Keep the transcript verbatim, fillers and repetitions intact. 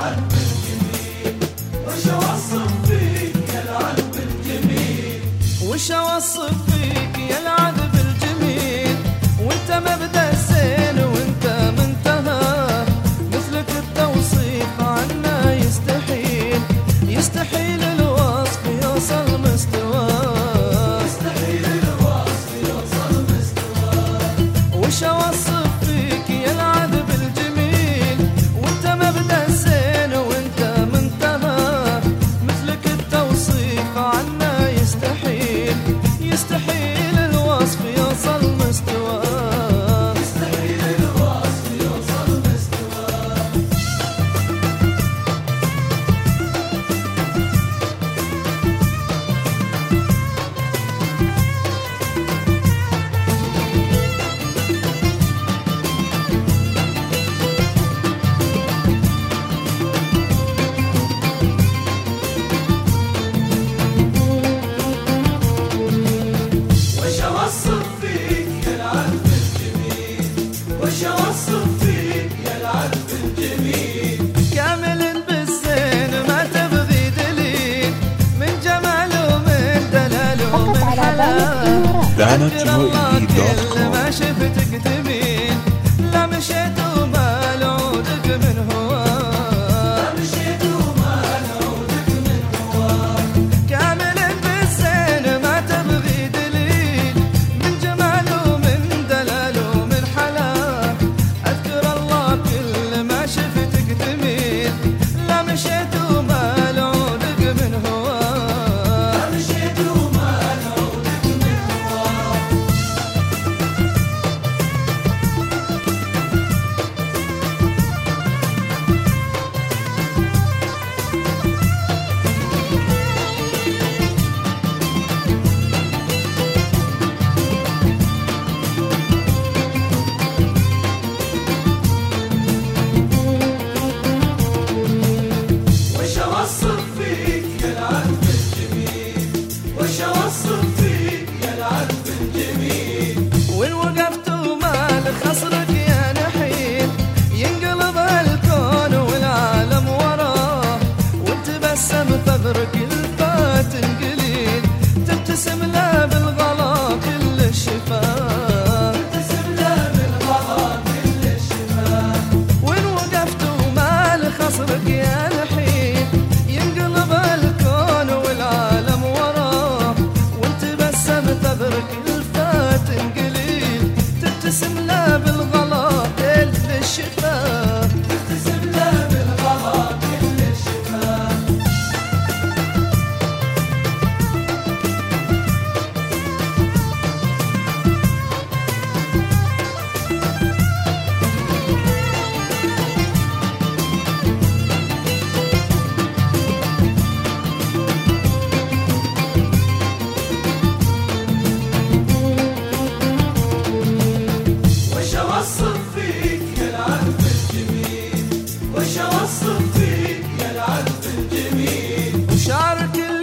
العذب الجميل، وش اوصف فيك يا العذب الجميل، وش اوصف فيك يا العذب الجميل، وانت مبدا الزين وانت منتهى، مثلك التوصيف عنا يستحيل، يستحيل الوصف يوصل مستواه، يستحيل الوصف يوصل مستواه. وش اوصف فيك يا العذب الجميل، وانت مبدا الزين وانت منتهى، مثلك التوصيف عنا يستحيل، يستحيل الوصف يوصل مستواه، يستحيل الوصف يوصل مستواه. وش اوصف فيك يا العذب الجميل، وش اوصف فيك يا العذب الجميل، كامل بالزين ما تبغي دليل، من جمال ومن دلال ومن حلال، دانت أذكر الله يو إي دوت كل كوم. ما شفتك تميل، لا مشيت وما لعودك من هواك، مشيت وما نعودك من هواك، كامل بالزين ما تبغي دليل، من جمال ومن دلال ومن حلال، أذكر الله كل ما شفتك تميل، لا مشيت وما لعودك من هواك. مشيت وما نعودك من هواك. وش اوصف فيك يا العذب الجميل، وش اوصف فيك يا العذب الجميل، وين وقفت ومال خصرك يا نحيل، ينقلب الكون والعالم وراه، وتبسم ثغرك الفات قليل، تبتسم له بالغلا كل الشفاه، تبتسم له بالغلا كل الشفاه. وين وقفت ومال خصرك يا نحيل، ينقلب الكون والعالم وراه، وتبسم ثغرك الفات قليل، تبتسم له بالغلا كل الشفاه. تبتسم له بالغلا كل الشفاه. وش اوصف فيك يا العذب الجميل، وش اوصف فيك يا العذب الجميل، وشعرك